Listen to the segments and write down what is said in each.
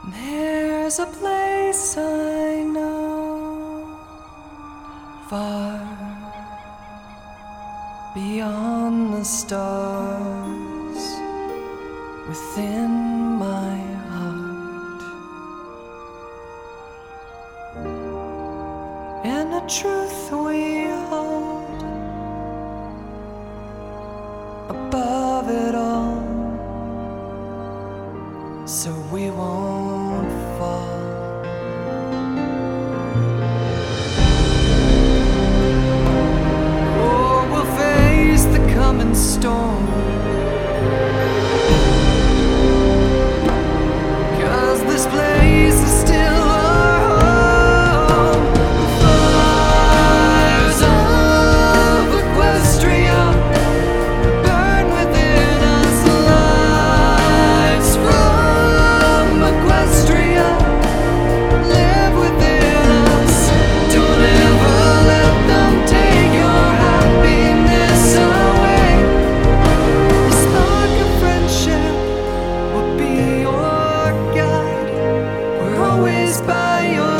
There's a place I know, far beyond the stars, within my heart, and a truth we hold above it all, so we won't fall. Oh, we'll face the coming storm, 'cause this place is still our home. The fires of Equestria burn within us, lives from Equestria live within us. Don't ever let them take your happiness away. The spark of friendship will be your guide. We're always by your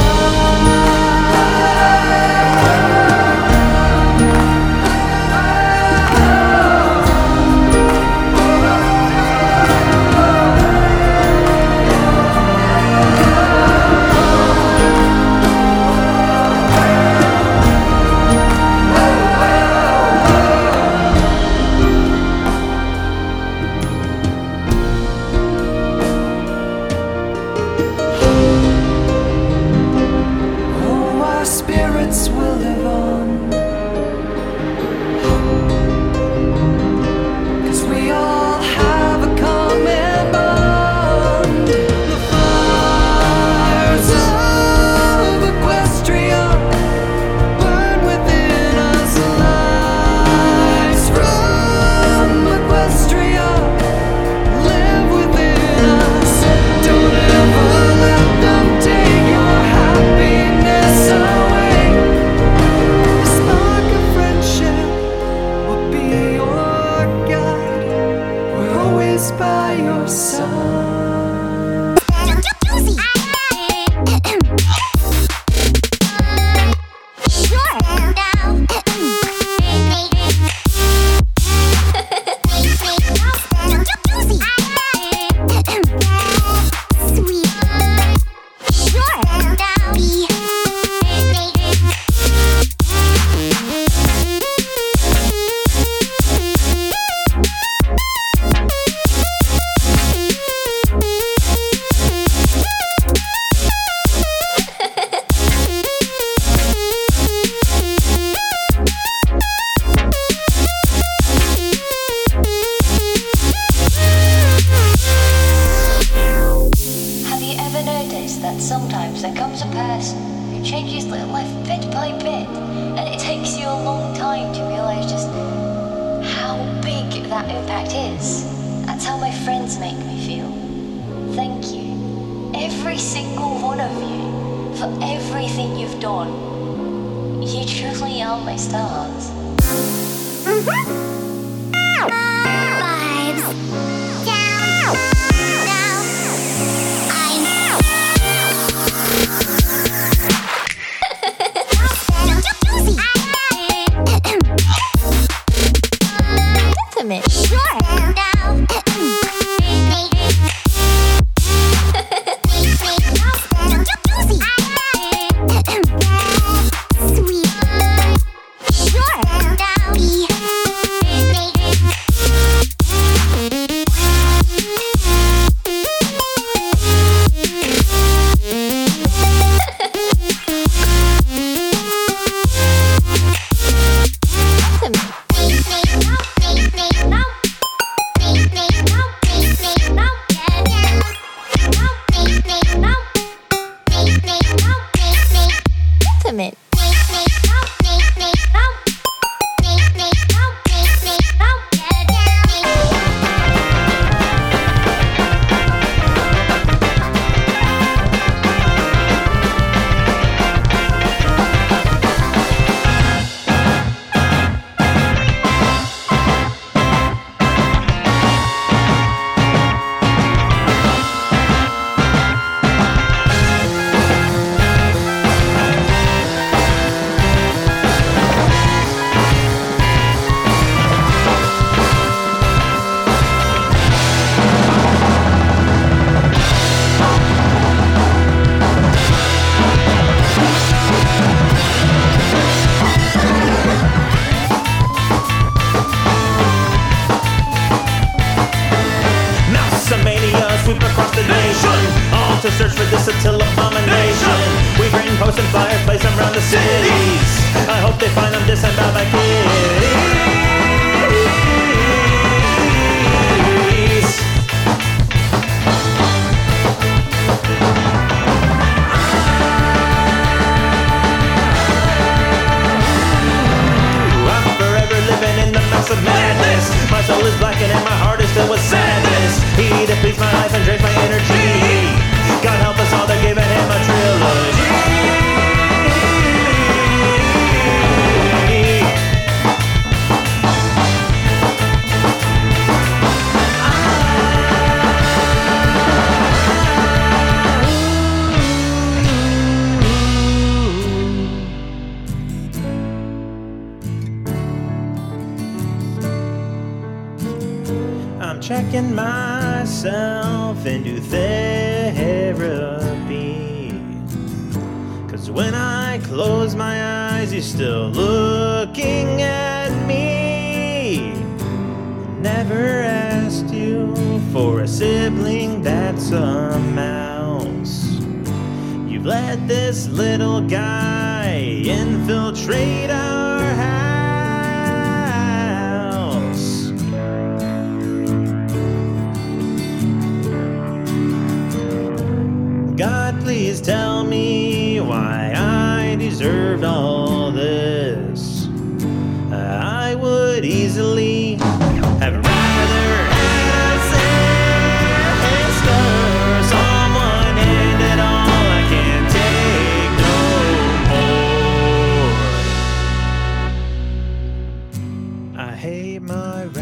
Oh, our spirits will live on, 'cause we all have a common bond. The fires of Equestria burn within us, lives from Equestria live within us. Don't ever let them take your happiness away. The spark of friendship will be your guide. We're always by your side. Have you ever noticed that sometimes there comes a person who changes their life bit by bit, and it takes you a long time to realize just how big that impact is? That's how my friends make me feel. Thank you, every single one of you, for everything you've done. You truly are my stars. Vibes down, down. I know. Definite. Sure. Down. Sweet. Sure. Down. nation, all to search for this subtle abomination. We've written posts and flyers, place them around the cities. I hope they find them disemboweled by kitties. I'm forever living in the mess of madness. My soul is blackened and my heart is filled with sadness. He depletes my life and drains my energy. God help us all, they're giving him a trilogy. I'm checking myself into therapy, 'cause when I close my eyes, you're still looking at me. Never asked you for a sibling that's a mouse. You've let this little guy infiltrate our house. God, please tell me why I deserved all this. I would easily have rather had a sister. Someone end it all, I can't take no more. I hate my